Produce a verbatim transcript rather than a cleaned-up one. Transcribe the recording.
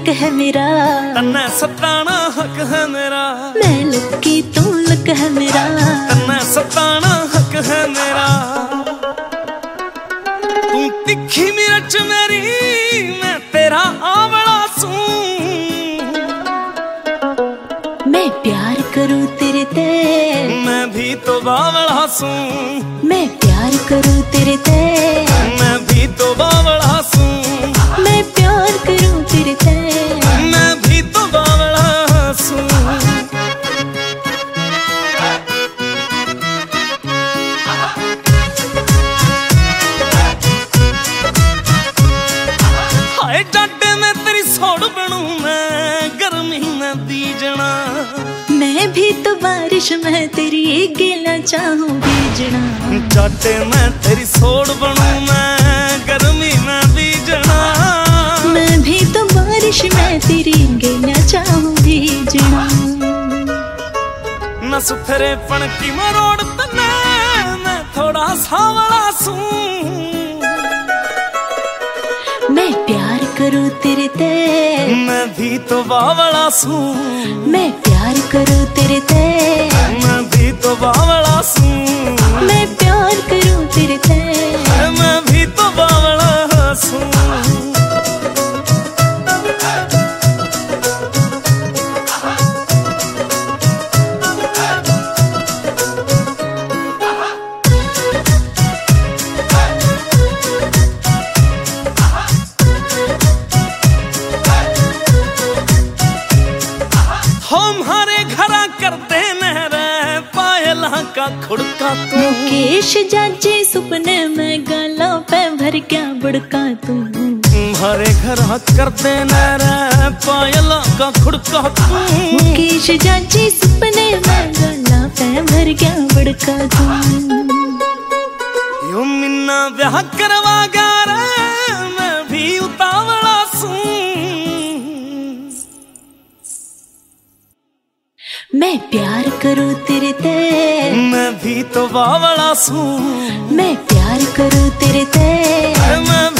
Luck है मेरा, तन्ने सताना हक है मेरा। मैं लुकी तू लक है मेरा, तन्ने सताना हक है मेरा। तू तिखी मिर्च मेरी, मैं तेरा आंवला सूं। मैं प्यार करूं तेरे ते, मैं भी तो बावला सूं। मैं प्यार करूं तेरे ते, मैं भी तो बावला सूं। मैं प्यार करूं तेरे ते, मैं भी तो बावला सूं। हाय जाडे में तेरी सोड़ बनूं मैं, गर्मी में बीजना। मैं भी तो बारिश में तेरी गिला चाहूं भीजना। जाडे में तेरी सोड़ बनूं मैं, गर्मी में बीजना। मैं भी तो बारिश में तेरी गिला चाहूं भीजना। न सुथरे पन की मरोड़ तने, मैं थोड़ा सावला सूं। मैं प्यार करूं तेरे ते, मैं भी तो बावला सूं। मैं प्यार करूं तेरे ते, मैं भी तो बावला सूं। मैं प्यार करूं तेरे ते, मैं भी तो बावला सूं। हमारे घरा करते नहरे पायला का खुड़का तू। मुकेश जाजे सुपने में गाला पे भर क्या बुड़का तू। हमारे घरा करते नहरे पायला का खुड़का तू। मुकेश जाजे सुपने में गाला पे भर क्या बुड़का तू। यो मिन्ना ब्याह करवा गा रे, मैं भी उतावला सूं। मैं प्यार करूं तेरे ते, मैं भी तो बावला सूं। मैं प्यार करूं तेरे ते, मैं